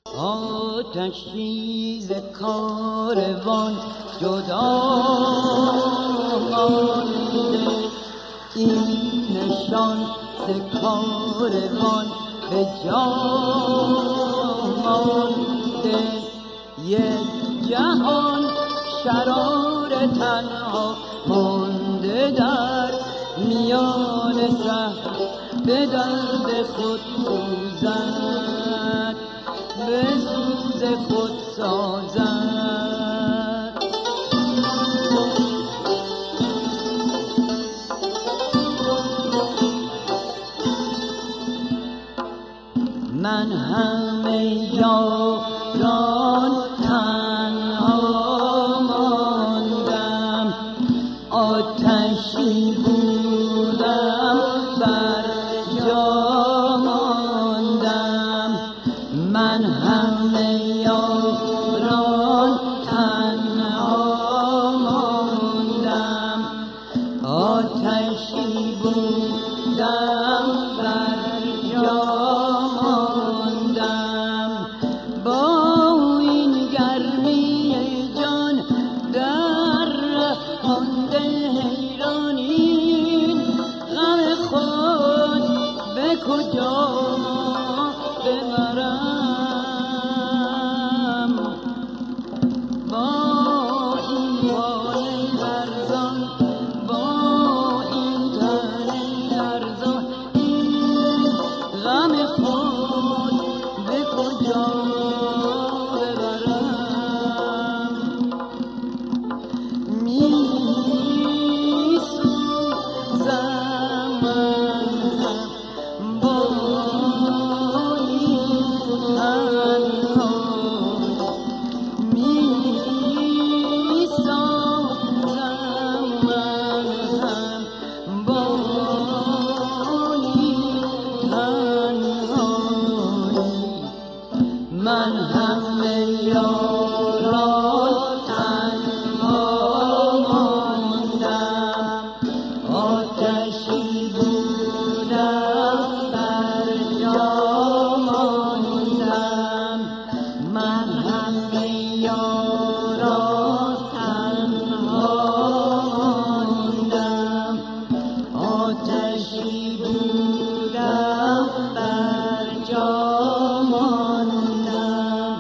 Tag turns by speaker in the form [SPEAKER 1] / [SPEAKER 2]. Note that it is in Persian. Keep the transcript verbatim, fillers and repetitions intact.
[SPEAKER 1] آتشی ز کاروان جدا مانده، این نشان ز کاروان به جا مانده. یک جهان شرار تنها مانده در میان صحرا، به درد خود سوزد، به سوز خود سازد. من همه یاران تنها ماندم، آتشی بودم بر جا ماندم. من همه یاران تنها ماندم، آتشی بودم بر جا ماندم. با این گرمی جان در مانده حیران، این غم خود به کجا ببرم؟ با این بال لرزان، با این تن لرزان، این غم خود به کجا ببرم؟ می سوزم من هم با این تنهایی، می سوزم من هم با این تنهایی. من همه یاران تنها ماندم، آتشی بودم بر جا ماندم. من همه یاران تنها ماندم، آتشی بودم بر جا ماندم.